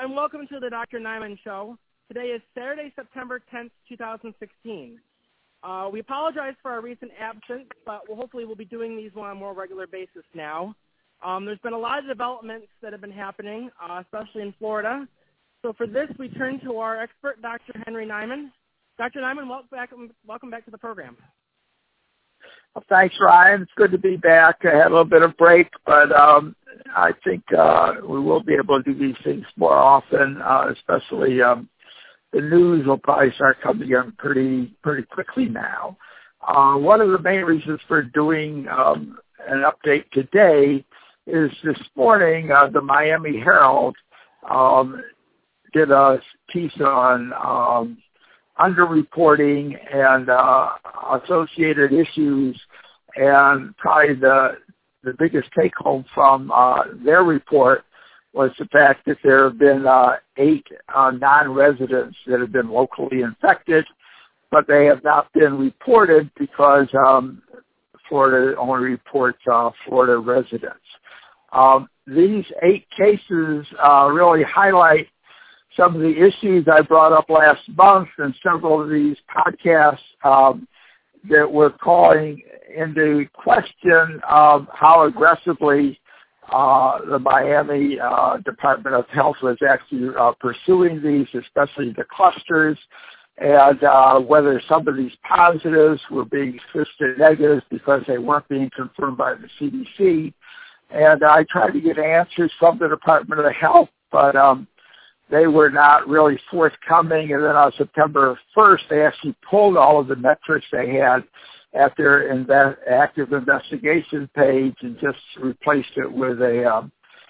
and welcome to the Dr. Nyman Show. Today is Saturday, September 10th, 2016. We apologize for our recent absence, but hopefully we'll be doing these on a more regular basis now. There's been a lot of developments that have been happening, especially in Florida. So for this, we turn to our expert, Dr. Henry Nyman. Dr. Nyman, welcome back to the program. Well, thanks, Ryan. It's good to be back. I had a little bit of break, but I think we will be able to do these things more often, especially the news will probably start coming in pretty quickly now. One of the main reasons for doing an update today is this morning the Miami Herald did a piece on underreporting and associated issues, and probably the biggest take-home from their report was the fact that there have been 8 non-residents that have been locally infected, but they have not been reported because Florida only reports Florida residents. These 8 cases really highlight some of the issues I brought up last month and several of these podcasts that we're calling into question how aggressively the Miami Department of Health was actually pursuing these, especially the clusters, and whether some of these positives were being twisted negatives because they weren't being confirmed by the CDC. And I tried to get answers from the Department of Health, but they were not really forthcoming. And then on September 1st, they actually pulled all of the metrics they had at their active investigation page and just replaced it with a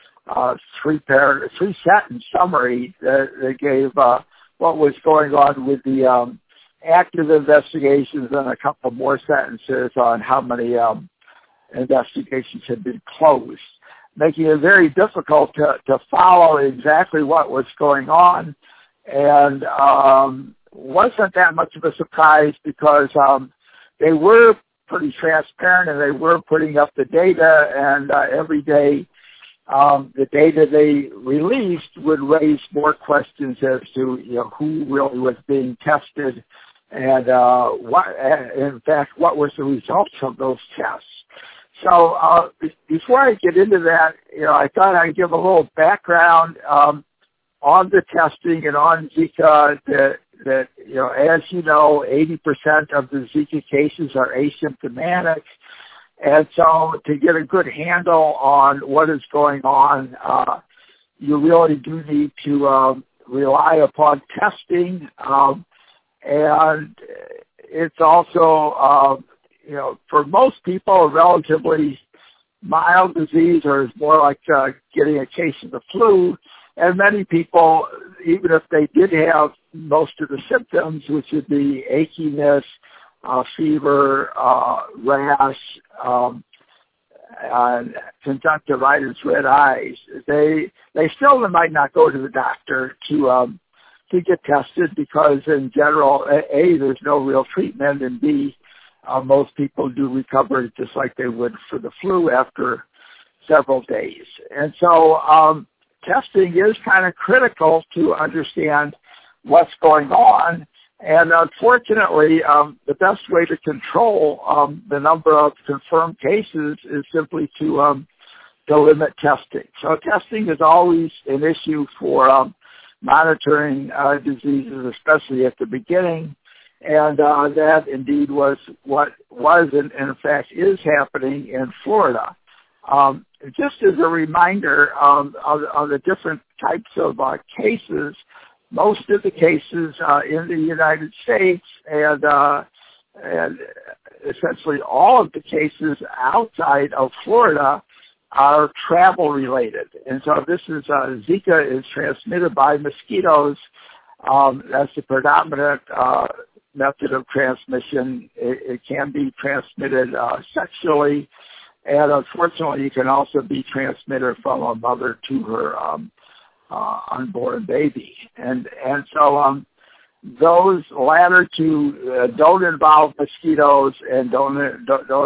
3-sentence summary that gave what was going on with the active investigations and a couple more sentences on how many investigations had been closed, making it very difficult to follow exactly what was going on. And wasn't that much of a surprise because they were pretty transparent and they were putting up the data, and every day the data they released would raise more questions as to who really was being tested and what was the results of those tests. So before I get into that, I thought I'd give a little background on the testing and on Zika that as you know, 80% of the Zika cases are asymptomatic. And so to get a good handle on what is going on, you really do need to rely upon testing. And it's also, for most people, a relatively mild disease, or is more like getting a case of the flu. And many people, even if they did have most of the symptoms, which would be achiness, fever, rash, conjunctivitis, red eyes, they still might not go to the doctor to get tested because, in general, A, there's no real treatment, and B, most people do recover just like they would for the flu after several days. And so testing is kind of critical to understand what's going on. And unfortunately, the best way to control the number of confirmed cases is simply to limit testing. So testing is always an issue for monitoring diseases, especially at the beginning. And that indeed was what was and in fact is happening in Florida. Just as a reminder of the different types of cases, most of the cases in the United States and essentially all of the cases outside of Florida are travel related. And so this is Zika is transmitted by mosquitoes. That's the predominant method of transmission. It can be transmitted sexually, and unfortunately, it can also be transmitted from a mother to her unborn baby. And so those latter two don't involve mosquitoes and don't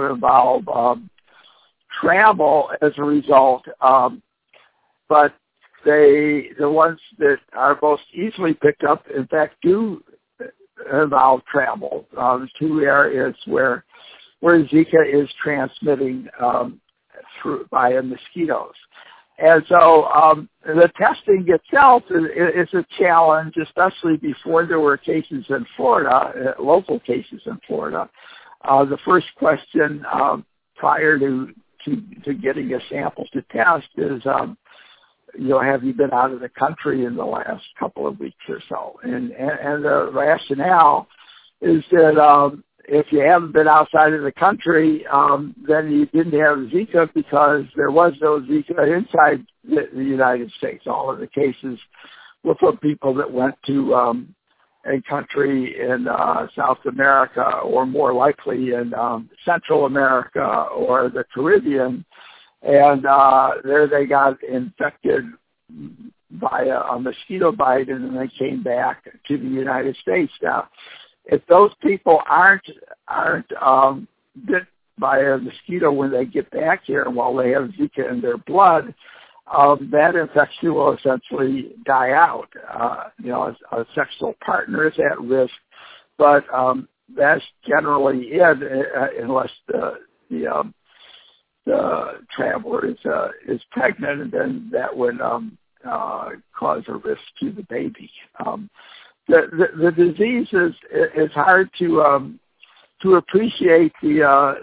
involve travel as a result. But the ones that are most easily picked up, in fact, do involve travel. Two areas where Zika is transmitting via mosquitoes. And so the testing itself is a challenge, especially before there were cases in Florida, local cases in Florida. The first question prior to getting a sample to test is, have you been out of the country in the last couple of weeks or so? And the rationale is that if you haven't been outside of the country, then you didn't have Zika because there was no Zika inside the United States. All of the cases were from people that went to a country in South America, or more likely in Central America or the Caribbean, and there they got infected by a mosquito bite, and then they came back to the United States. Now, if those people aren't bit by a mosquito when they get back here while they have Zika in their blood, that infection will essentially die out. A sexual partner is at risk, but that's generally it, unless the traveler is pregnant, and then that would cause a risk to the baby. The disease is hard to appreciate the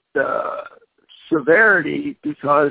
severity, because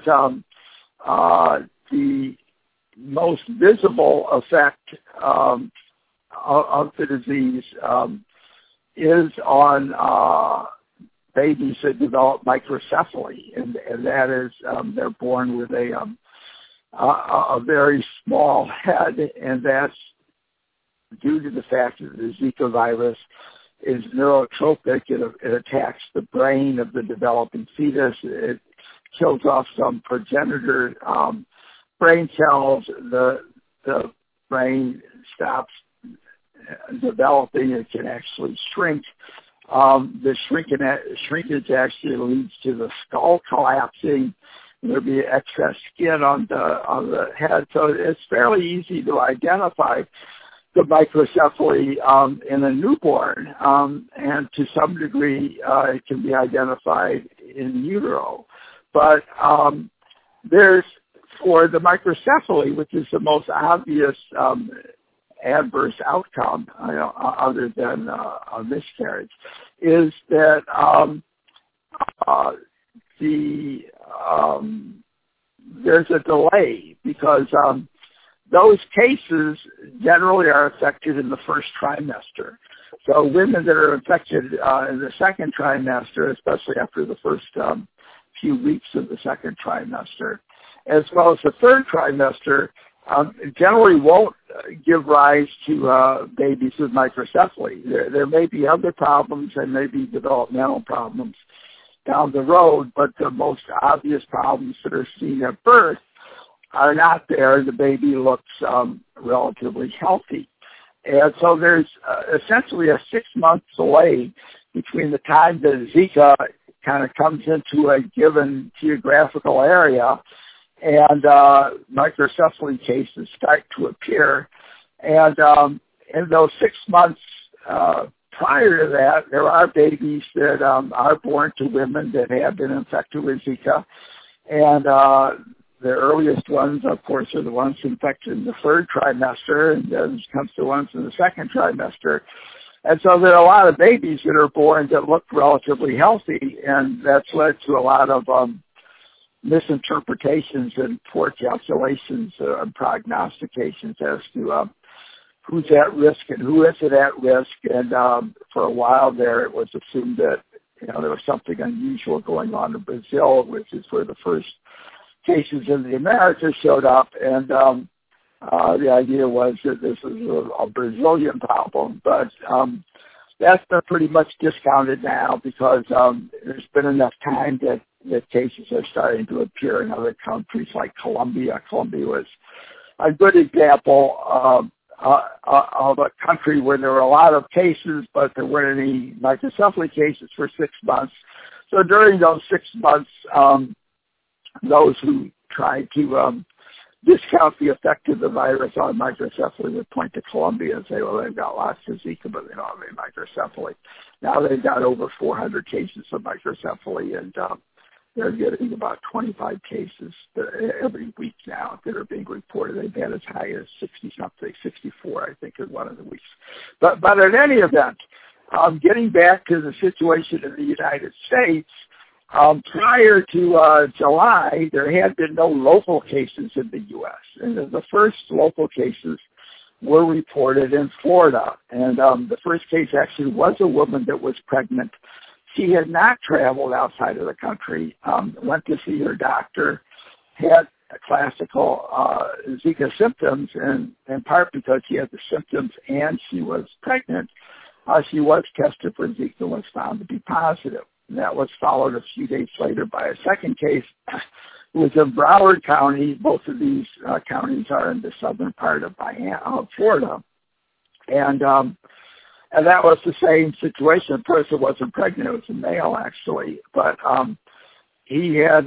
the most visible effect of the disease is on babies that develop microcephaly, and that is they're born with a very small head, and that's due to the fact that the Zika virus is neurotropic. It attacks the brain of the developing fetus. It kills off some progenitor brain cells. The brain stops developing. It can actually shrink. The shrinkage actually leads to the skull collapsing. There'll be excess skin on the head, so it's fairly easy to identify the microcephaly in a newborn, and to some degree it can be identified in utero. But there's, for the microcephaly, which is the most obvious adverse outcome, other than a miscarriage, is that there's a delay, because those cases generally are affected in the first trimester. So women that are infected in the second trimester, especially after the first few weeks of the second trimester, as well as the third trimester, generally won't give rise to babies with microcephaly. There may be other problems, and maybe developmental problems down the road, but the most obvious problems that are seen at birth are not there. The baby looks relatively healthy. And so there's essentially a 6-month delay between the time that Zika kind of comes into a given geographical area and microcephaly cases start to appear. And in those 6 months prior to that, there are babies that are born to women that have been infected with Zika. And the earliest ones, of course, are the ones infected in the third trimester, and then comes the ones in the second trimester. And so there are a lot of babies that are born that look relatively healthy, and that's led to a lot of misinterpretations and poor calculations and prognostications as to who's at risk and who isn't at risk. And for a while there, it was assumed that there was something unusual going on in Brazil, which is where the first cases in the Americas showed up, and the idea was that this was a Brazilian problem, but that's been pretty much discounted now, because there's been enough time that cases are starting to appear in other countries like Colombia. Colombia was a good example of a country where there were a lot of cases, but there weren't any microcephaly cases for 6 months. So during those 6 months, those who tried to discount the effect of the virus on microcephaly would point to Colombia and say, well, they've got lots of Zika, but they don't have any microcephaly. Now they've got over 400 cases of microcephaly, and they're getting about 25 cases every week now that are being reported. They've had as high as 60-something, 64, I think, in one of the weeks. But in any event, getting back to the situation in the United States, prior to July, there had been no local cases in the U.S. And the first local cases were reported in Florida. And the first case actually was a woman that was pregnant. She had not traveled outside of the country, went to see her doctor, had classical Zika symptoms, and in part because she had the symptoms and she was pregnant, she was tested for Zika and was found to be positive. And that was followed a few days later by a second case. It was in Broward County. Both of these counties are in the southern part of Florida. And that was the same situation. The person wasn't pregnant. It was a male, actually. But he had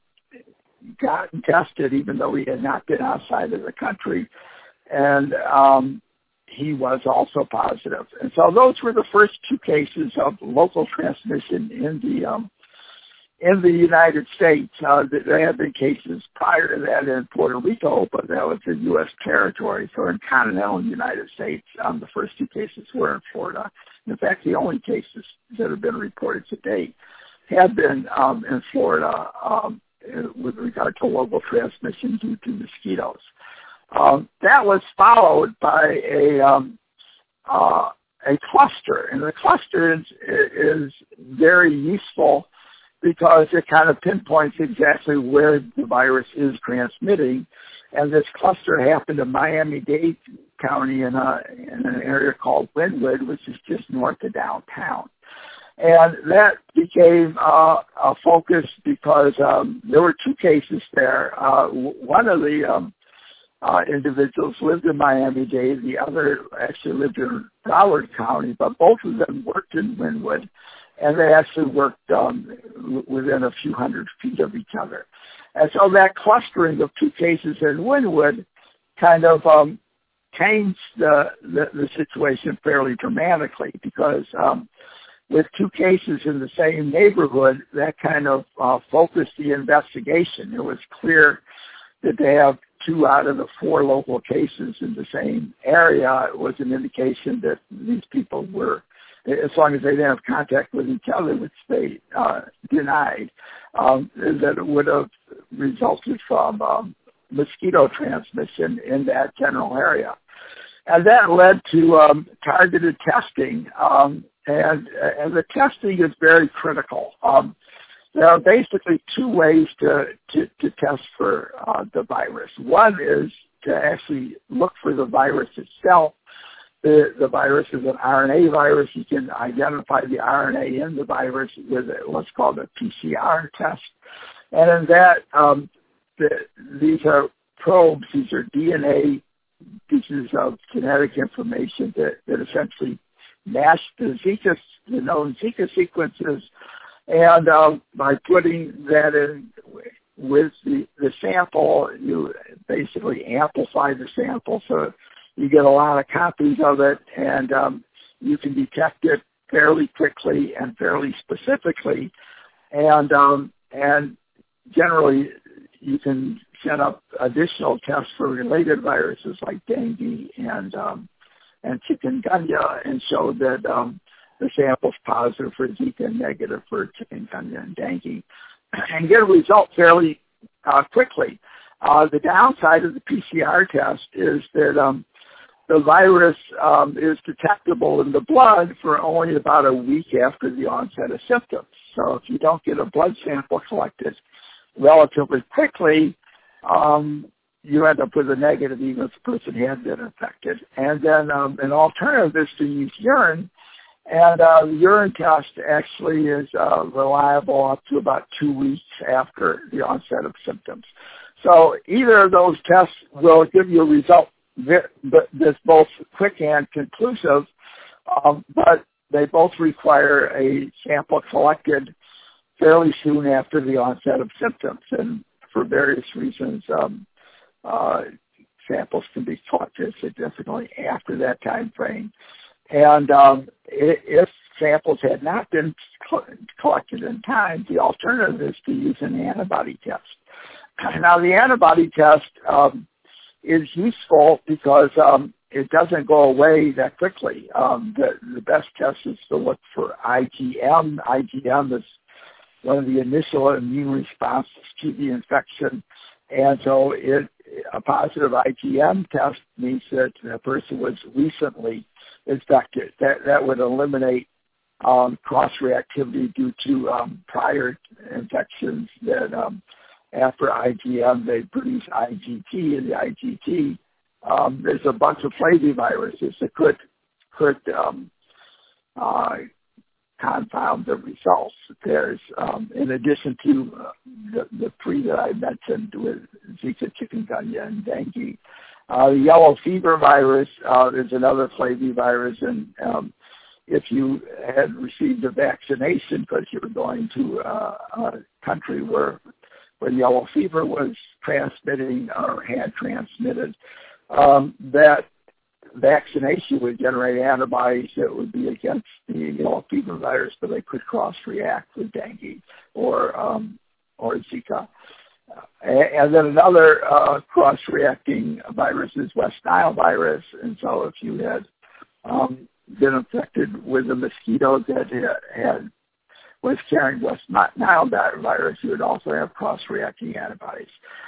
gotten tested even though he had not been outside of the country. And he was also positive. And so those were the first two cases of local transmission in the United States. There had been cases prior to that in Puerto Rico, but that was a U.S. territory. So in continental United States, the first two cases were in Florida. In fact, the only cases that have been reported to date have been in Florida with regard to local transmission due to mosquitoes. That was followed by a cluster, and the cluster is very useful because it kind of pinpoints exactly where the virus is transmitting. And this cluster happened in Miami-Dade County in an area called Wynwood, which is just north of downtown. And that became a focus because there were two cases there. One of the individuals lived in Miami-Dade. The other actually lived in Broward County, but both of them worked in Wynwood, and they actually worked within a few hundred feet of each other. And so that clustering of two cases in Wynwood kind of changed the situation fairly dramatically because with two cases in the same neighborhood, that kind of focused the investigation. It was clear that they have 2 out of the 4 local cases in the same area. It was an indication that these people were, as long as they didn't have contact with each other, which they denied, that it would have resulted from mosquito transmission in that general area. And that led to targeted testing, and the testing is very critical. There are basically 2 ways to test for the virus. One is to actually look for the virus itself. The virus is an RNA virus. You can identify the RNA in the virus with what's called a PCR test. And in that, these are probes. These are DNA pieces of genetic information that essentially match the known Zika sequences. And by putting that in with the sample, you basically amplify the sample so you get a lot of copies of it, and you can detect it fairly quickly and fairly specifically. And generally, you can set up additional tests for related viruses like dengue and chikungunya and show that the sample's positive for Zika and negative for chikungunya and dengue, and get a result fairly quickly. The downside of the PCR test is that the virus is detectable in the blood for only about a week after the onset of symptoms. So if you don't get a blood sample collected relatively quickly, you end up with a negative even if the person had been infected. And then an alternative is to use urine. And the urine test actually is reliable up to about 2 weeks after the onset of symptoms. So either of those tests will give you a result that's both quick and conclusive, but they both require a sample collected fairly soon after the onset of symptoms. And for various reasons, samples can be collected significantly after that time frame. And if samples had not been collected in time, the alternative is to use an antibody test. Now, the antibody test is useful because it doesn't go away that quickly. The best test is to look for IgM. IgM is one of the initial immune responses to the infection. And so a positive IgM test means that the person was recently infected. That would eliminate cross-reactivity due to prior infections that after IgM, they produce IgT, and the IgT, there's a bunch of flaviviruses that could confound the results. There's, in addition to the three that I mentioned with Zika, chikungunya, and dengue, the yellow fever virus is another flavivirus, and if you had received a vaccination because you were going to a country where yellow fever was transmitting or had transmitted, that vaccination would generate antibodies that would be against the yellow fever virus, but they could cross-react with dengue or Zika. And then another cross-reacting virus is West Nile virus. And so if you had been infected with a mosquito that was carrying West Nile virus, you would also have cross-reacting antibodies.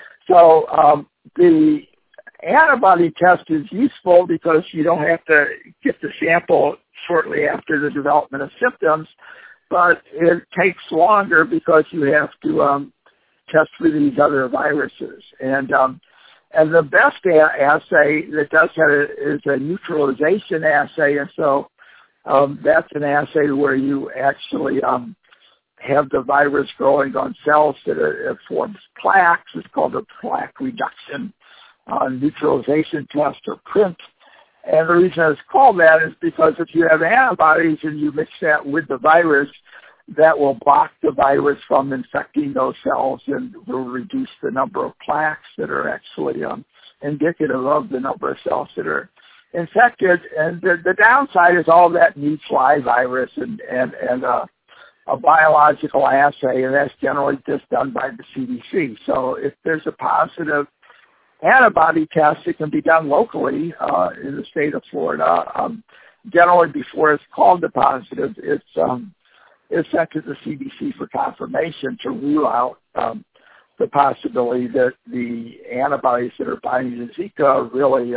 So the antibody test is useful because you don't have to get the sample shortly after the development of symptoms, but it takes longer because you have to test for these other viruses. And the best assay that does that is a neutralization assay, and so that's an assay where you actually have the virus growing on cells that it forms plaques. It's called a plaque reduction neutralization test, or PRNT. And the reason it's called that is because if you have antibodies and you mix that with the virus, that will block the virus from infecting those cells and will reduce the number of plaques that are actually indicative of the number of cells that are infected. And the downside is all that needs live virus and a biological assay, and that's generally just done by the CDC. So if there's a positive antibody test, it can be done locally in the state of Florida. Generally, before it's called a positive, it's sent to the CDC for confirmation to rule out the possibility that the antibodies that are binding to Zika are really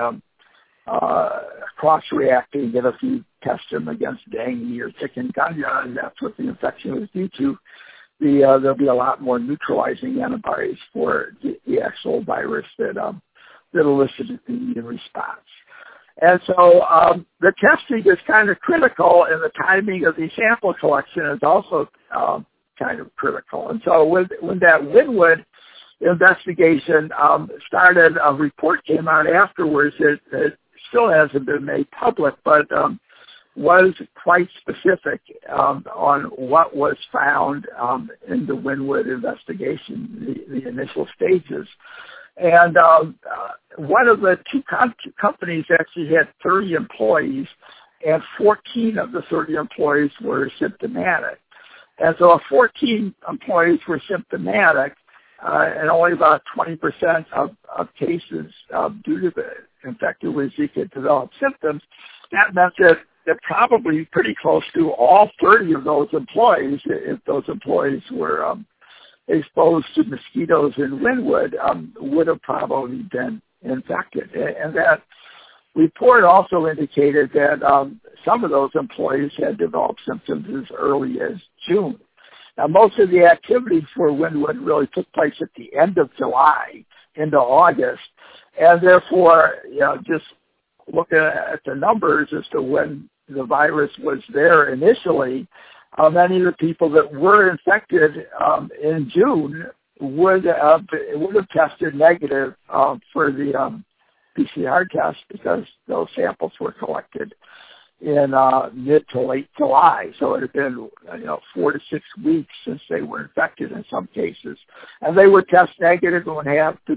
cross-reacting, and if you test them against dengue or chikungunya, and that's what the infection was due to, there'll be a lot more neutralizing antibodies for the actual virus that elicited the immune response. And so the testing is kind of critical, and the timing of the sample collection is also kind of critical. And so when that Winwood investigation started, a report came out afterwards that still hasn't been made public, but was quite specific on what was found in the Winwood investigation, the initial stages. And one of the two companies actually had 30 employees, and 14 of the 30 employees were symptomatic. And so if 14 employees were symptomatic, and only about 20% of cases due to the infected with Zika developed symptoms, that meant that probably pretty close to all 30 of those employees, if those employees were exposed to mosquitoes in Winwood, would have probably been infected. And that report also indicated that some of those employees had developed symptoms as early as June. Now, most of the activities for Winwood really took place at the end of July into August, and therefore, just looking at the numbers as to when the virus was there initially, many of the people that were infected in June would have tested negative for the PCR test because those samples were collected in mid to late July. So it had been 4 to 6 weeks since they were infected in some cases, and they would test negative and would have to be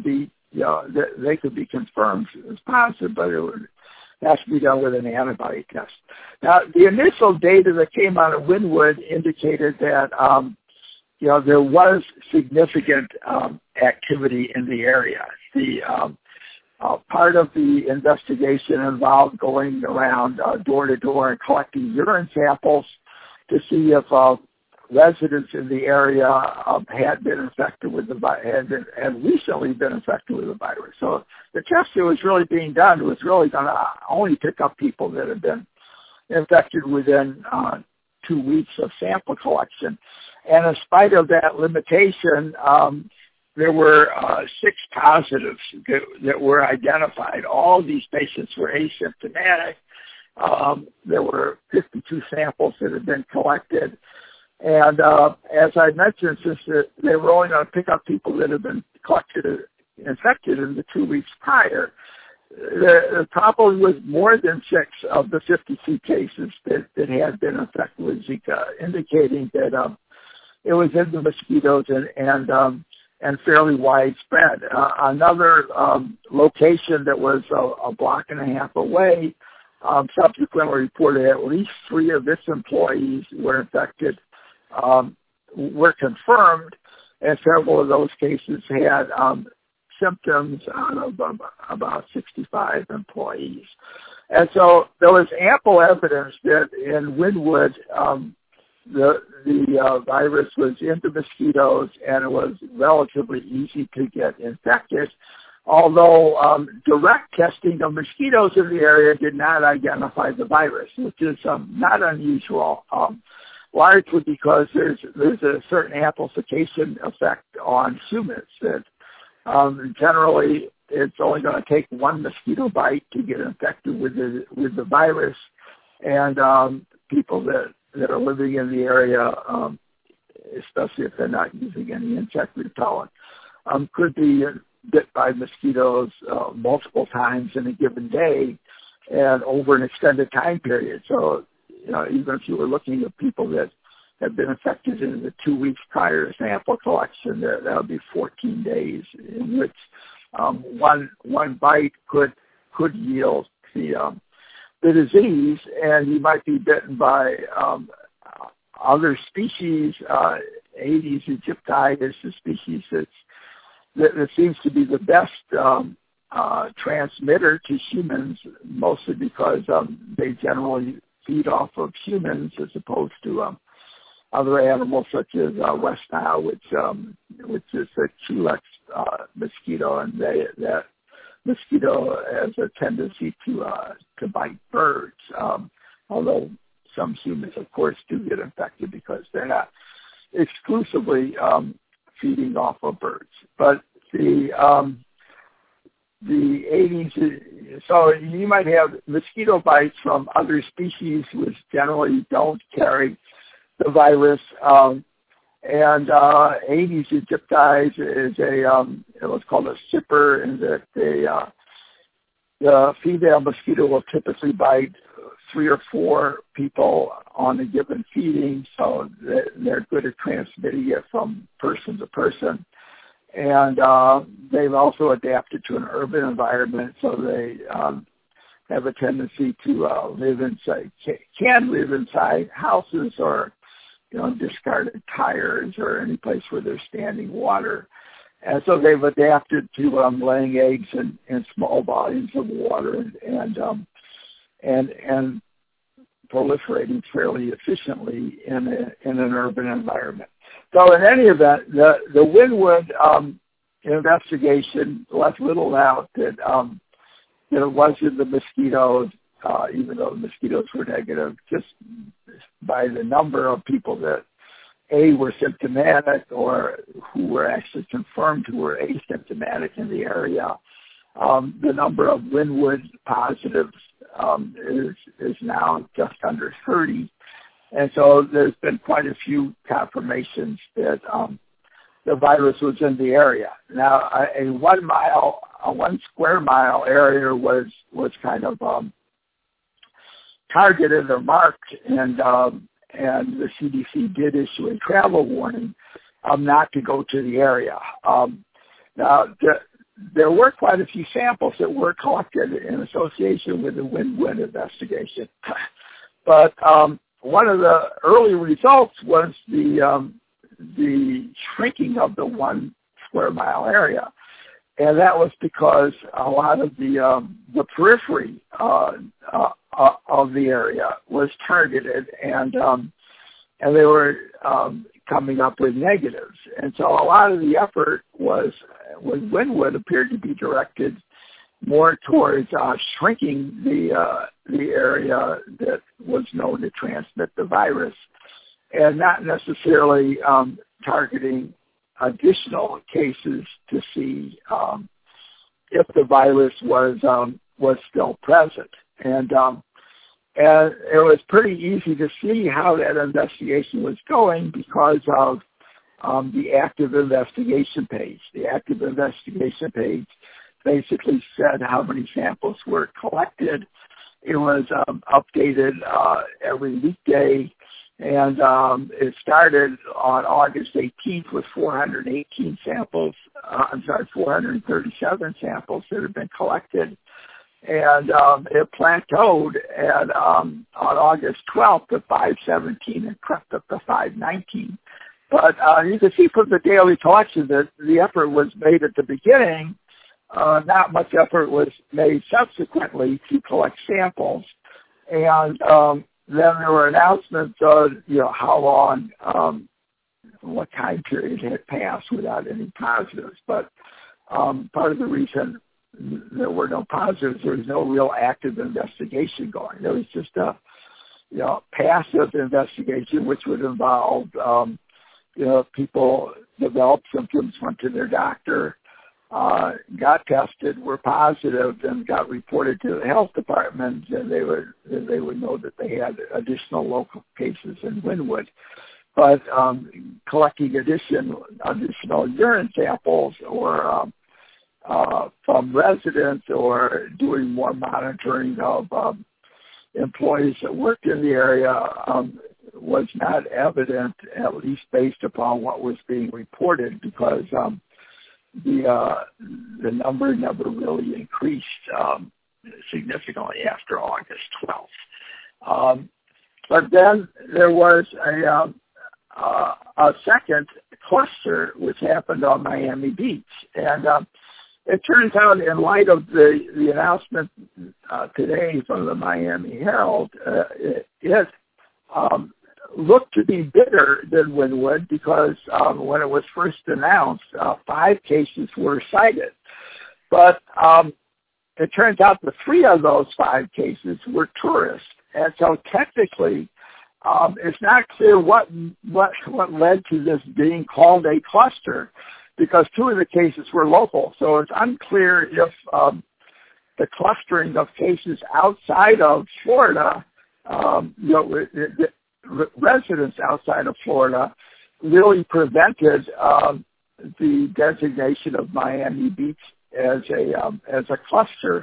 they could be confirmed as positive, but it would have to be done with an antibody test. Now, the initial data that came out of Wynwood indicated that, there was significant activity in the area. The part of the investigation involved going around door to door and collecting urine samples to see if residents in the area had been infected with had recently been infected with the virus. So the test that was really being done was really going to only pick up people that had been infected within 2 weeks of sample collection. And in spite of that limitation, there were 6 positives that were identified. All these patients were asymptomatic. There were 52 samples that had been collected. And as I mentioned, since they were only going to pick up people that had been infected in the 2 weeks prior, there probably was more than 6 of the 52 cases that had been infected with Zika, indicating that it was in the mosquitoes and fairly widespread. Another location that was a block and a half away subsequently reported at least 3 of its employees were infected, were confirmed, and several of those cases had symptoms out of about 65 employees. And so there was ample evidence that in Wynwood, the virus was in the mosquitoes and it was relatively easy to get infected, although direct testing of mosquitoes in the area did not identify the virus, which is not unusual, largely because there's a certain amplification effect on humans that generally it's only going to take one mosquito bite to get infected with the virus, and people that are living in the area, especially if they're not using any insect repellent, could be bit by mosquitoes multiple times in a given day and over an extended time period. So, even if you were looking at people that have been infected in the 2 weeks prior to sample collection, that would be 14 days in which one bite could yield the disease, and you might be bitten by other species. Aedes aegypti is the species that seems to be the best transmitter to humans, mostly because they generally feed off of humans as opposed to other animals such as West Nile, which is a Culex mosquito, and that mosquito has a tendency to bite birds. Although some humans, of course, do get infected because they're not exclusively feeding off of birds. But the Aedes, so you might have mosquito bites from other species which generally don't carry the virus, and Aedes aegypti is what's called a sipper, in that the female mosquito will typically bite 3 or 4 people on a given feeding, so they're good at transmitting it from person to person. And they've also adapted to an urban environment, so they have a tendency to live inside houses or discarded tires or any place where there's standing water. And so they've adapted to laying eggs in small volumes of water and proliferating fairly efficiently in an urban environment. So in any event, the Wynwood investigation left little doubt that it wasn't the mosquitoes, even though the mosquitoes were negative, just by the number of people that were symptomatic or who were actually confirmed who were asymptomatic in the area. The number of Wynwood positives is now just under 30. And so there's been quite a few confirmations that the virus was in the area. Now, a 1 square mile area was kind of targeted or marked, and the CDC did issue a travel warning not to go to the area. Now, there were quite a few samples that were collected in association with the Wynwood investigation. But one of the early results was the shrinking of the 1 square mile area. And that was because a lot of the periphery of the area was targeted, and they were coming up with negatives. And so a lot of the effort with Wynwood appeared to be directed more towards shrinking the area that was known to transmit the virus, and not necessarily targeting additional cases to see if the virus was still present. And it was pretty easy to see how that investigation was going because of the active investigation page. The active investigation page basically said how many samples were collected. It was updated every weekday, and it started on August 18th with 437 samples that had been collected. And it plateaued at on August 12th to 517 and crept up to 519. But you can see from the daily collection that the effort was made at the beginning. Not much effort was made subsequently to collect samples. And then there were announcements of, how long, what time period had passed without any positives. But part of the reason there were no positives, there was no real active investigation going. There was just a, passive investigation, which would involve, people developed symptoms, went to their doctor, got tested, were positive, and got reported to the health department, and they would know that they had additional local cases in Wynwood. But collecting additional urine samples or from residents or doing more monitoring of employees that worked in the area was not evident, at least based upon what was being reported, because the number never really increased significantly after August 12th. But then there was a second cluster which happened on Miami Beach, and it turns out, in light of the announcement today from the Miami Herald, it looked to be bigger than Wynwood because when it was first announced, 5 cases were cited. But it turns out that 3 of those 5 cases were tourists. And so technically, it's not clear what led to this being called a cluster, because 2 of the cases were local. So it's unclear if the clustering of cases outside of Florida, residents outside of Florida, really prevented the designation of Miami Beach as a cluster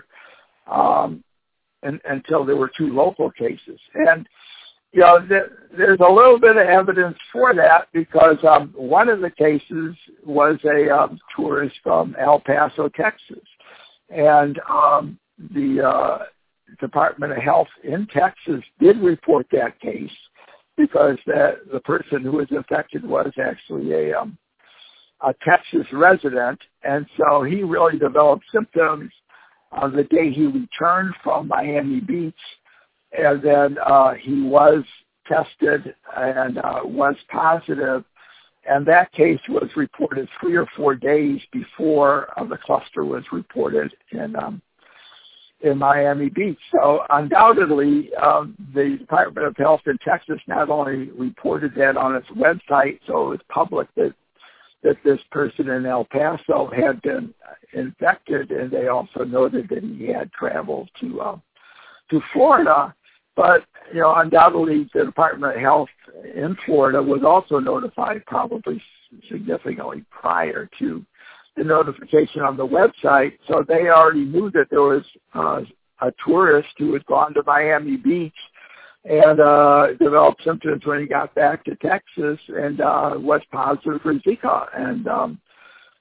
until there were 2 local cases. And there's a little bit of evidence for that, because one of the cases was a tourist from El Paso, Texas. And the Department of Health in Texas did report that case, because the person who was infected was actually a Texas resident. And so he really developed symptoms on the day he returned from Miami Beach. And then he was tested and was positive. And that case was reported 3 or 4 days before the cluster was reported in Miami Beach. So undoubtedly, the Department of Health in Texas not only reported that on its website, so it was public that this person in El Paso had been infected, and they also noted that he had traveled to Florida. But, undoubtedly the Department of Health in Florida was also notified, probably significantly prior to the notification on the website. So they already knew that there was a tourist who had gone to Miami Beach and developed symptoms when he got back to Texas and was positive for Zika. And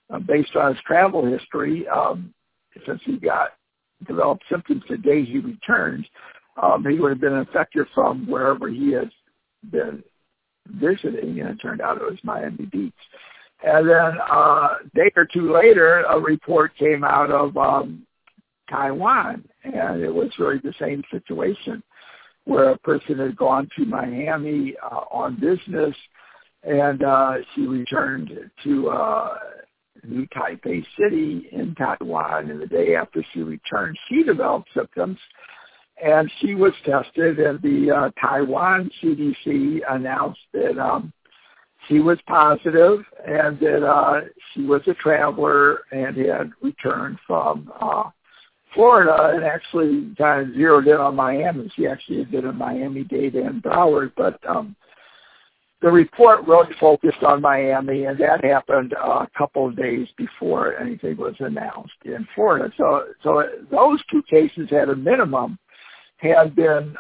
based on his travel history, since he developed symptoms the day he returned, he would have been infected from wherever he had been visiting, and it turned out it was Miami Beach. And then a day or two later, a report came out of Taiwan, and it was really the same situation, where a person had gone to Miami on business, and she returned to New Taipei City in Taiwan, and the day after she returned, she developed symptoms, and she was tested, and the Taiwan CDC announced that she was positive and that she was a traveler and had returned from Florida, and actually kind of zeroed in on Miami. She actually had been in Miami-Dade and Broward, but the report really focused on Miami, and that happened a couple of days before anything was announced in Florida. So those two cases, at a minimum, had been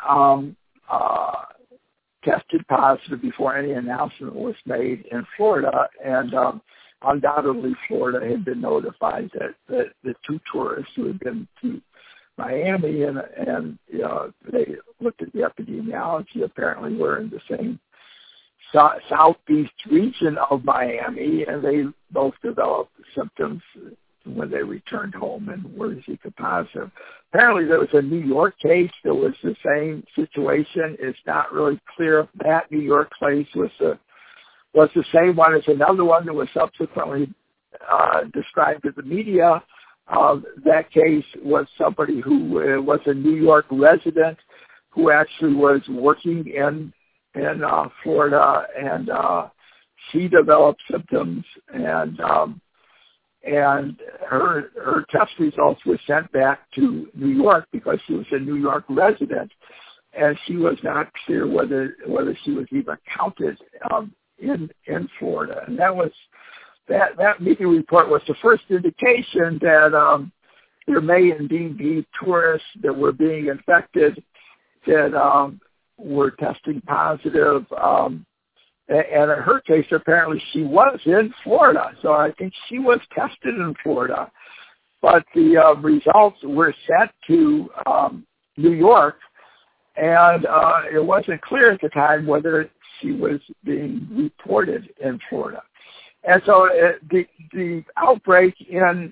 tested positive before any announcement was made in Florida, and undoubtedly Florida had been notified that the two tourists who had been to Miami and they looked at the epidemiology, apparently were in the same southeast region of Miami, and they both developed symptoms when they returned home and were Zika positive. Apparently there was a New York case that was the same situation. It's not really clear if that New York case was the same one as another one that was subsequently described to the media. That case was somebody who was a New York resident who actually was working in Florida, and she developed symptoms, and her test results were sent back to New York because she was a New York resident, and she was not clear whether she was even counted in Florida. And that media report was the first indication that there may indeed be tourists that were being infected that were testing positive. And in her case, apparently she was in Florida. So I think she was tested in Florida. But the results were sent to New York, and it wasn't clear at the time whether she was being reported in Florida. And so the outbreak in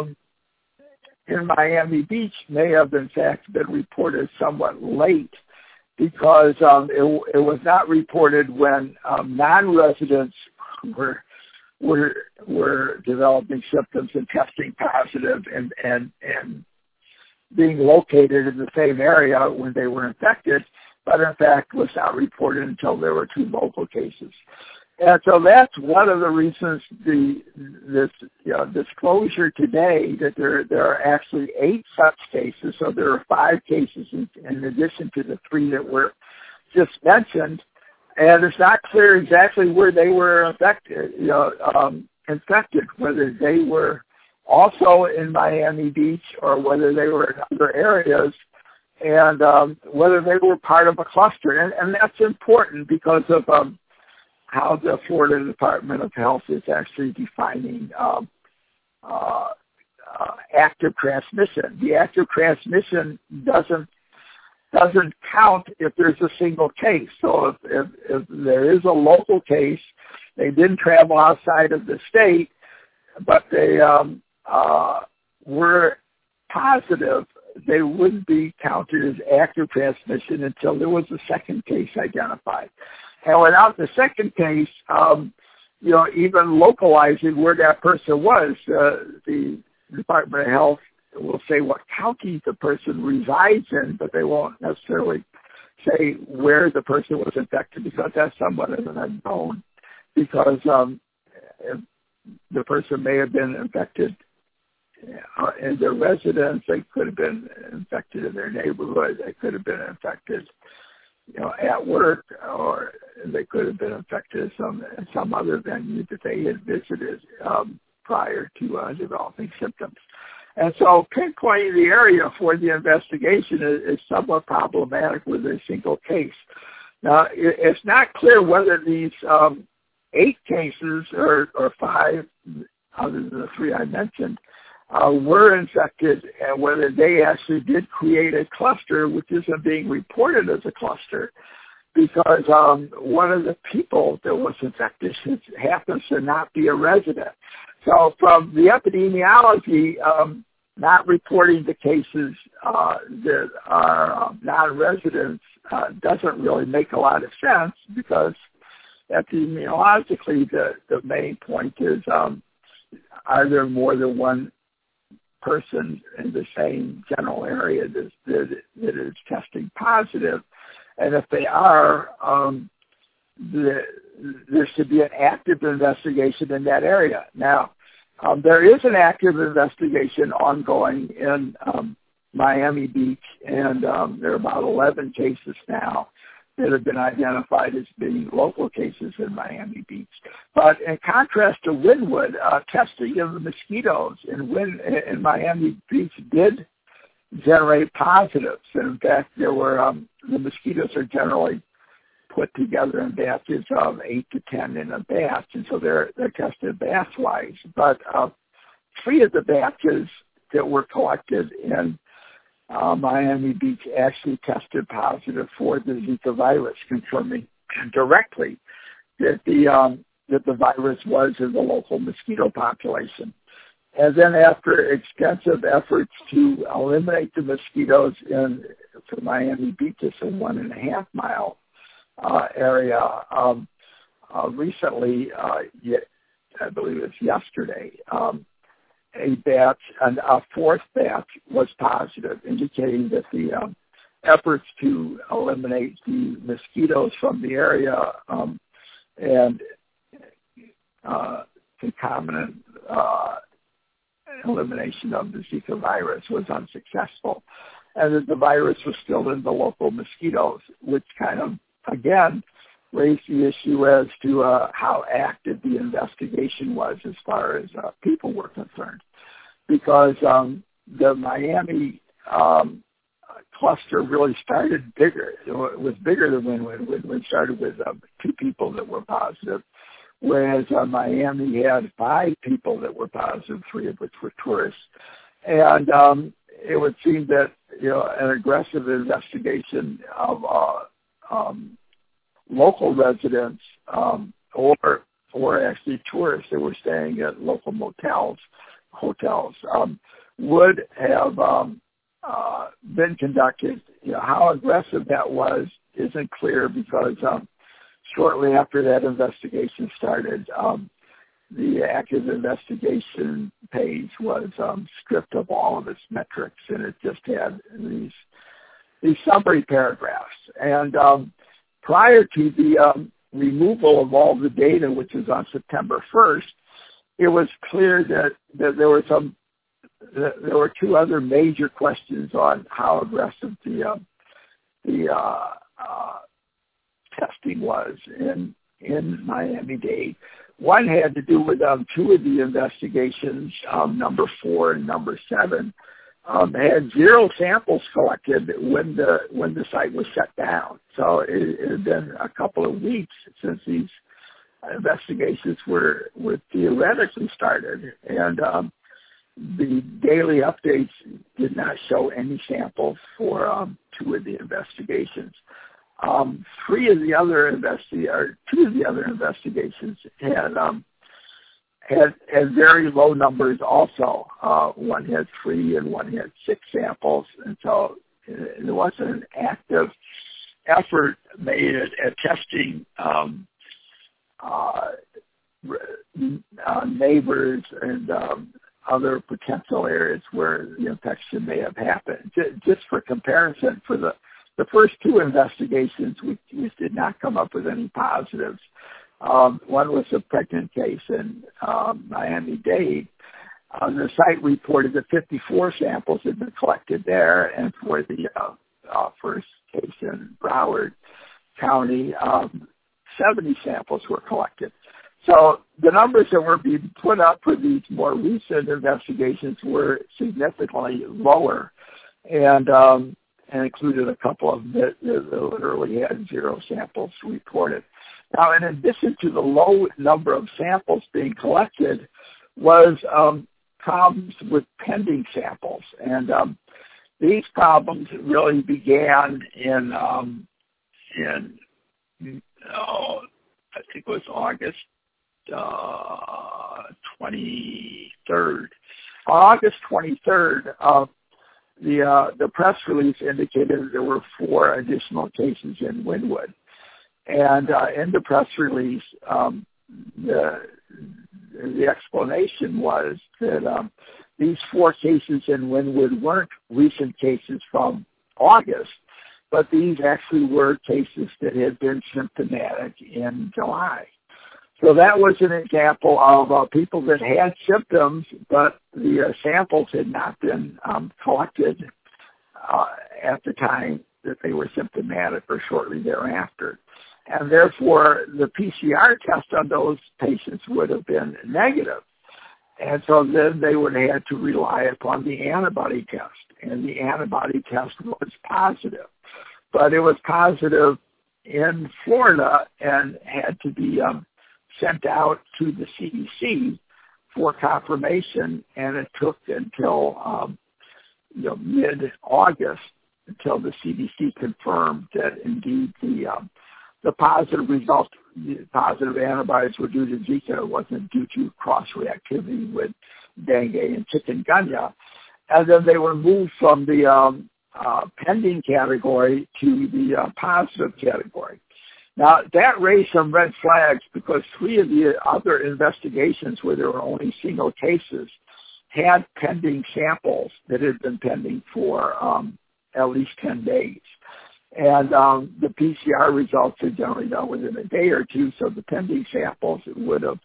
Miami Beach may have, in fact, been reported somewhat late, because it was not reported when non-residents were developing symptoms and testing positive and being located in the same area when they were infected, but in fact was not reported until there were two local cases. And so that's one of the reasons this disclosure today that there are actually 8 such cases. So there are 5 cases in addition to the 3 that were just mentioned, and it's not clear exactly where they were infected, whether they were also in Miami Beach or whether they were in other areas, and whether they were part of a cluster. And that's important because of how the Florida Department of Health is actually defining active transmission. The active transmission doesn't count if there's a single case. So if there is a local case, they didn't travel outside of the state, but they were positive, they wouldn't be counted as active transmission until there was a second case identified. And without the second case, even localizing where that person was, the Department of Health will say what county the person resides in, but they won't necessarily say where the person was infected, because that's somewhat of an unknown, because the person may have been infected in their residence, they could have been infected in their neighborhood, they could have been infected at work, or they could have been infected in some other venue that they had visited prior to developing symptoms. And so pinpointing the area for the investigation is somewhat problematic with a single case. Now, it's not clear whether these 8 cases or 5 other than the 3 I mentioned, were infected, and whether they actually did create a cluster, which isn't being reported as a cluster, because one of the people that was infected happens to not be a resident. So from the epidemiology, not reporting the cases that are non-residents doesn't really make a lot of sense, because epidemiologically the main point is, are there more than one person in the same general area that is testing positive? And if they are, there should be an active investigation in that area. Now, there is an active investigation ongoing in Miami Beach, and there are about 11 cases now that have been identified as being local cases in Miami Beach. But in contrast to Wynwood, testing of the mosquitoes in Miami Beach did generate positives. And in fact, there were the mosquitoes are generally put together in batches of 8 to 10 in a batch, and so they're tested batch-wise. But 3 of the batches that were collected in Miami Beach actually tested positive for the Zika virus, confirming directly that the virus was in the local mosquito population. And then after extensive efforts to eliminate the mosquitoes for Miami Beach, it's a 1.5 mile area, recently, I believe it's yesterday, a 4th batch was positive, indicating that the efforts to eliminate the mosquitoes from the area and concomitant elimination of the Zika virus was unsuccessful, and that the virus was still in the local mosquitoes, which kind of, again, raised the issue as to how active the investigation was as far as people were concerned. Because the Miami cluster really started bigger. It was bigger than Wynwood. Wynwood started with 2 people that were positive, whereas Miami had 5 people that were positive, 3 of which were tourists. And it would seem that an aggressive investigation of local residents or actually tourists that were staying at local hotels would have been conducted. How aggressive that was isn't clear, because shortly after that investigation started, the active investigation page was stripped of all of its metrics, and it just had these summary paragraphs. And prior to the removal of all the data, which was on September 1st, it was clear that there were 2 other major questions on how aggressive the testing was in Miami-Dade. One had to do with 2 of the investigations, number 4 and number 7, had 0 samples collected when the site was shut down. So it had been a couple of weeks since these investigations were theoretically started, and the daily updates did not show any samples for 2 of the investigations. 2 of the other investigations had very low numbers also. One had 3 and one had 6 samples, and so there wasn't an active effort made at testing neighbors and other potential areas where the infection may have happened. Just for comparison, for the first 2 investigations, we did not come up with any positives. One was a pregnant case in Miami-Dade. The site reported that 54 samples had been collected there, and for the first case in Broward County, 70 samples were collected. So the numbers that were being put up for these more recent investigations were significantly lower, and included a couple of that literally had 0 samples reported. Now, in addition to the low number of samples being collected, was problems with pending samples. And these problems really began in I think it was August 23rd. On August 23rd, the press release indicated there were 4 additional cases in Wynwood. And in the press release, the explanation was that these 4 cases in Wynwood weren't recent cases from August, but these actually were cases that had been symptomatic in July. So that was an example of people that had symptoms, but the samples had not been collected at the time that they were symptomatic or shortly thereafter. And therefore, the PCR test on those patients would have been negative. And so then they would have had to rely upon the antibody test. And the antibody test was positive. But it was positive in Florida and had to be sent out to the CDC for confirmation. And it took until mid-August until the CDC confirmed that indeed the positive result, the positive antibodies were due to Zika. It wasn't due to cross-reactivity with dengue and chikungunya. And then they were moved from the pending category to the positive category. Now, that raised some red flags because 3 of the other investigations where there were only single cases had pending samples that had been pending for at least 10 days. And the PCR results are generally done within a day or 2, so the pending samples would have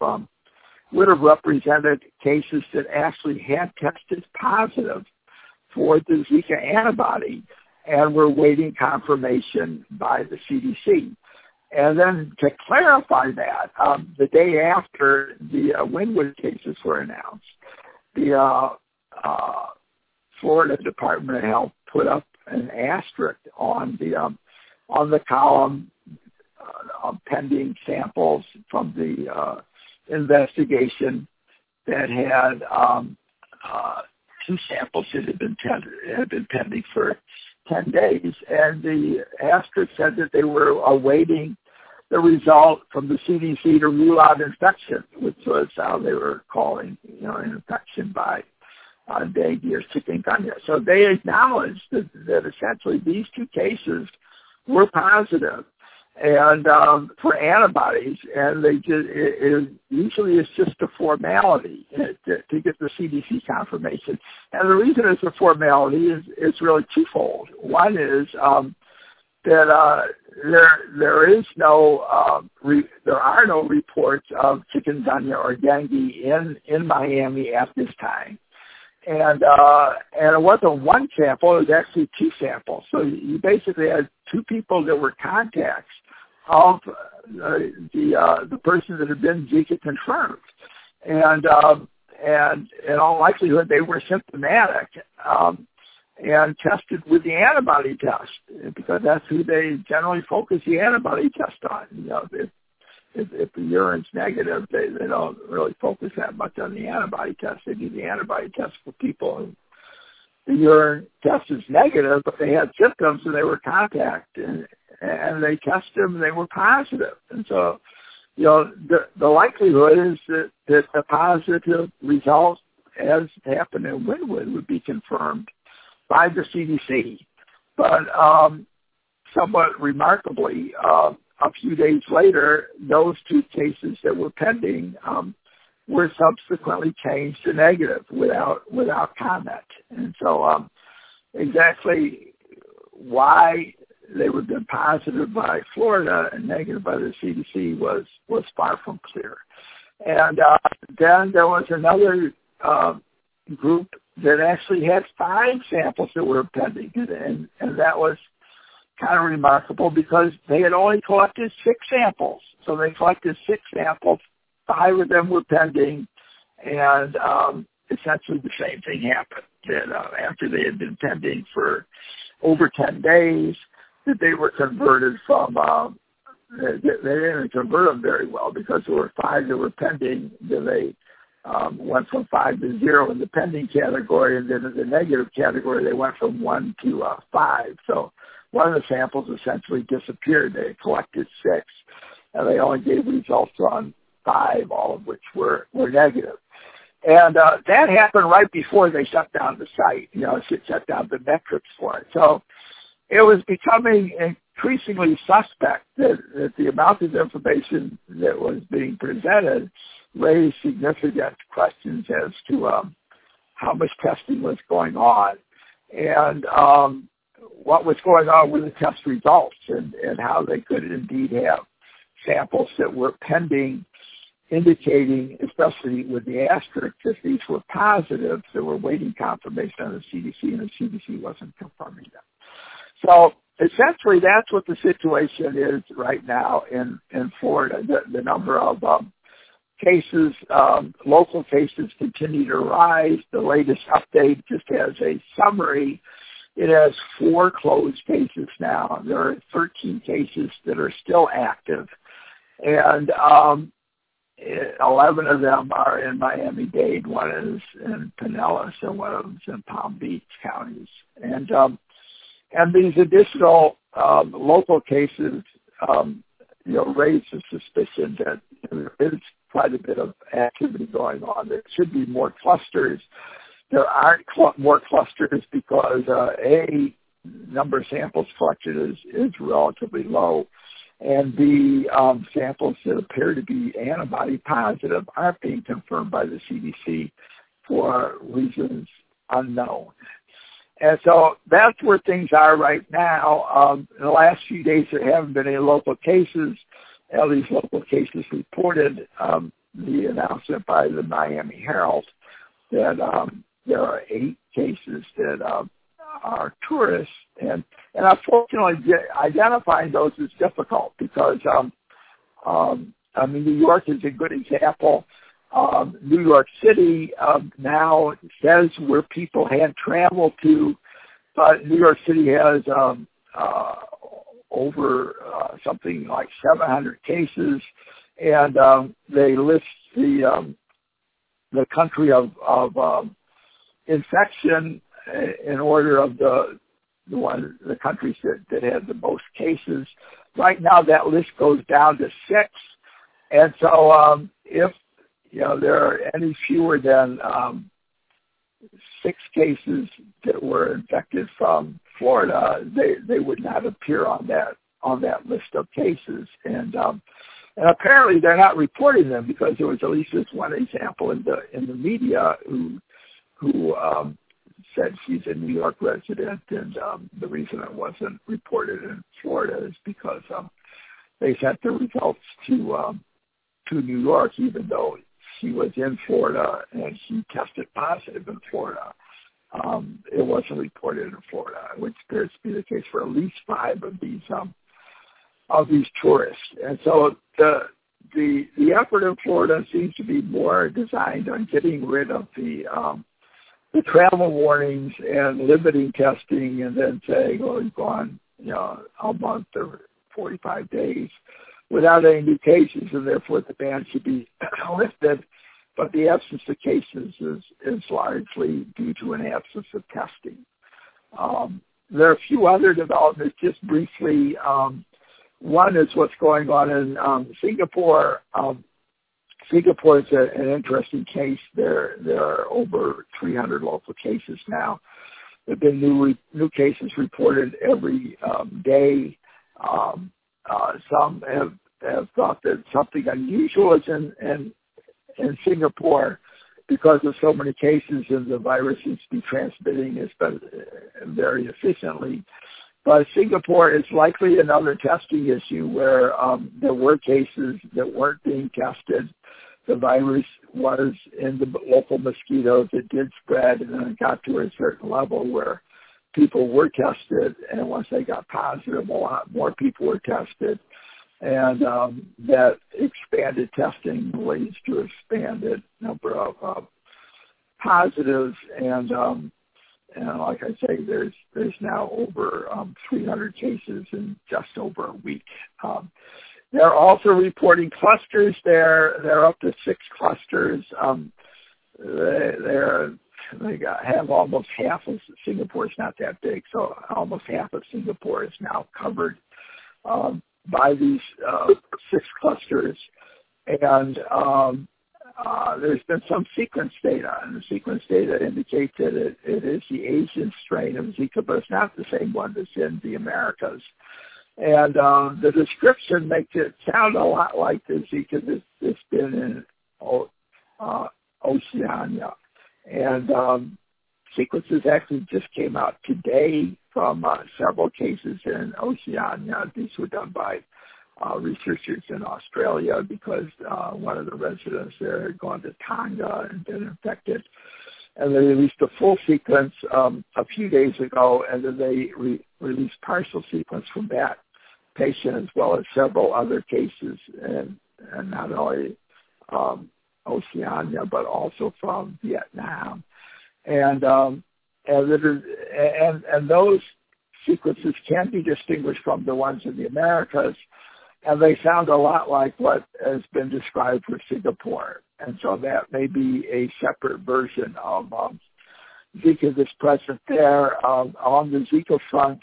represented cases that actually had tested positive for the Zika antibody and were waiting confirmation by the CDC. And then to clarify that, the day after the Wynwood cases were announced, the Florida Department of Health put up an asterisk on the column of pending samples from the investigation that had 2 samples that had been pending for 10 days, and the asterisk said that they were awaiting the result from the CDC to rule out infection, which was how they were calling an infection by dengue or chikungunya. So they acknowledged that essentially these 2 cases were positive and for antibodies, and they usually it's just a formality to get the CDC confirmation. And the reason it's a formality is really twofold. One is that there are no reports of chikungunya or dengue in Miami at this time. And it wasn't 1 sample, it was actually 2 samples. So you basically had 2 people that were contacts of the person that had been Zika confirmed. And in all likelihood, they were symptomatic and tested with the antibody test, because that's who they generally focus the antibody test on. If the urine's negative, they don't really focus that much on the antibody test. They do the antibody test for people who the urine test is negative, but they had symptoms and they were contact, and they tested them and they were positive. And so, the likelihood is that the positive result, as happened in Wynwood, would be confirmed by the CDC. But somewhat remarkably, a few days later, those 2 cases that were pending were subsequently changed to negative without comment. And so exactly why they would have been positive by Florida and negative by the CDC was far from clear. And then there was another group that actually had 5 samples that were pending, and that was kind of remarkable because they had only collected 6 samples. So they collected 6 samples, 5 of them were pending, and essentially the same thing happened. That after they had been pending for over 10 days, that they were converted from, they didn't convert them very well because there were 5 that were pending. Then they went from 5 to 0 in the pending category, and then in the negative category, they went from 1 to 5. So one of the samples essentially disappeared. They collected 6, and they only gave results on 5, all of which were negative. And that happened right before they shut down the site, shut down the metrics for it. So it was becoming increasingly suspect that the amount of information that was being presented raised significant questions as to how much testing was going on and what was going on with the test results and how they could indeed have samples that were pending, indicating, especially with the asterisk, that these were positives that were waiting confirmation on the CDC, and the CDC wasn't confirming them. So essentially, that's what the situation is right now in Florida. The number of cases, local cases, continue to rise. The latest update, just as a summary, it has 4 closed cases now. There are 13 cases that are still active, and 11 of them are in Miami-Dade. One is in Pinellas, and one of them is in Palm Beach counties. And these additional local cases, raise the suspicion that there is quite a bit of activity going on. There should be more clusters. There aren't more clusters because A, number of samples collected is relatively low, and the samples that appear to be antibody positive aren't being confirmed by the CDC for reasons unknown. And so that's where things are right now. In the last few days, there haven't been any local cases. All these local cases reported the announcement by the Miami Herald that there are 8 cases that are tourists. And unfortunately, identifying those is difficult because, New York is a good example. New York City now says where people had traveled to, but New York City has over something like 700 cases, and they list the country of infection in order of the countries that had the most cases. Right now, that list goes down to 6, and so if there are any fewer than 6 cases that were infected from Florida, they would not appear on that list of cases, and apparently they're not reporting them because there was at least this one example in the media who said she's a New York resident, and the reason it wasn't reported in Florida is because they sent the results to New York, even though she was in Florida and she tested positive in Florida. It wasn't reported in Florida, which appears to be the case for at least 5 of these tourists. And so the effort in Florida seems to be more designed on getting rid of the travel warnings and limiting testing, and then saying, "Oh, you've gone, a month or 45 days without any new cases, and therefore the ban should be lifted." But the absence of cases is largely due to an absence of testing. There are a few other developments, just briefly. One is what's going on in Singapore. Singapore is an interesting case. There are over 300 local cases now. There have been new cases reported every day. Some have thought that something unusual is in Singapore because of so many cases, and the virus seems to be transmitting very efficiently. But Singapore is likely another testing issue where there were cases that weren't being tested. The virus was in the local mosquitoes. It did spread, and then it got to a certain level where people were tested, and once they got positive, a lot more people were tested. And that expanded testing leads to expanded number of positives, and like I say, there's now over 300 cases in just over a week. They're also reporting clusters there. They're up to 6 clusters. have almost half of Singapore's not that big, so almost half of Singapore is now covered by these 6 clusters. And there's been some sequence data, and the sequence data indicates that it is the Asian strain of Zika, but it's not the same one that's in the Americas. And the description makes it sound a lot like the Zika that's been in Oceania. And sequences actually just came out today from several cases in Oceania. These were done by researchers in Australia because one of the residents there had gone to Tonga and been infected. And they released a full sequence a few days ago, and then they released partial sequence from that patient as well as several other cases, and not only Oceania, but also from Vietnam. And those sequences can be distinguished from the ones in the Americas, and they sound a lot like what has been described for Singapore. And so that may be a separate version of Zika that's present there. On the Zika front,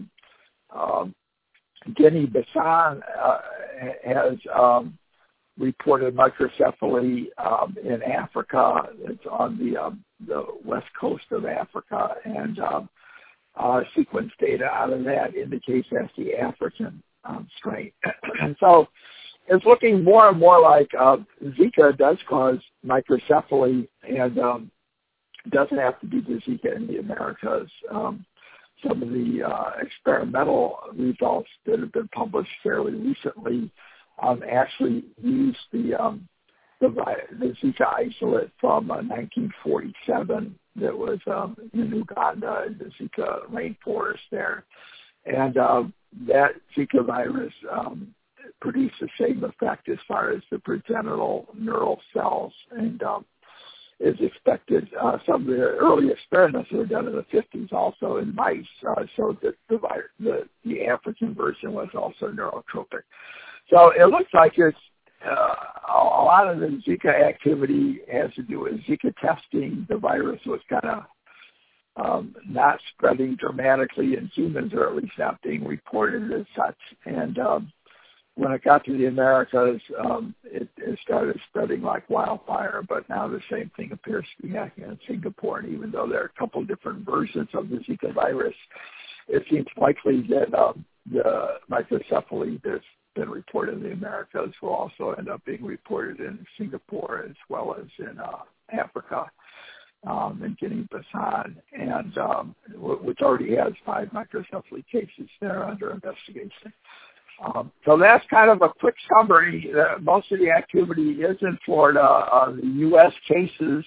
Guinea-Bissau has reported microcephaly in Africa. It's on the west coast of Africa, and sequence data out of that indicates that's the African strain. And so it's looking more and more like Zika does cause microcephaly, and doesn't have to be the Zika in the Americas. Some of the experimental results that have been published fairly recently actually used the Zika isolate from 1947 that was in Uganda, in the Zika rainforest there. And that Zika virus produced the same effect as far as the progenital neural cells, and is expected. Some of the early experiments that were done in the 50s also in mice showed that the African version was also neurotropic. So it looks like it's a lot of the Zika activity has to do with Zika testing. The virus was kind of not spreading dramatically in humans, or at least not being reported as such. And when it got to the Americas, it started spreading like wildfire. But now the same thing appears to be happening in Singapore. And even though there are a couple of different versions of the Zika virus, it seems likely that the microcephaly that's been reported in the Americas will also end up being reported in Singapore as well as in Africa, and Guinea-Bissau, and which already has 5 microcephaly cases there under investigation. So that's kind of a quick summary. Most of the activity is in Florida. The U.S. cases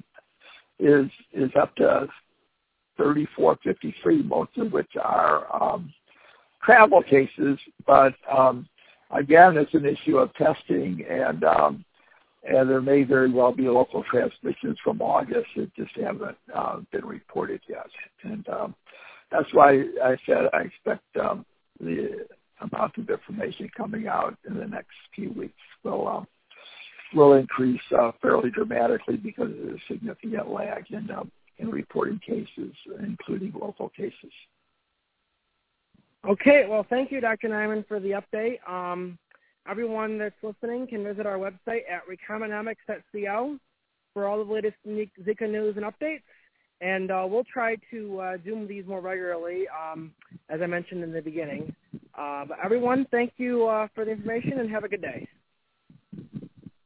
is up to 3,453, most of which are travel cases, but again, it's an issue of testing, and there may very well be local transmissions from August that just haven't been reported yet. And that's why I said I expect the amount of information coming out in the next few weeks will increase fairly dramatically because of the significant lag in reporting cases, including local cases. Okay, well, thank you, Dr. Nyman, for the update. Everyone that's listening can visit our website at recombinetics.co for all the latest Zika news and updates. And we'll try to Zoom these more regularly, as I mentioned in the beginning. But everyone, thank you for the information, and have a good day.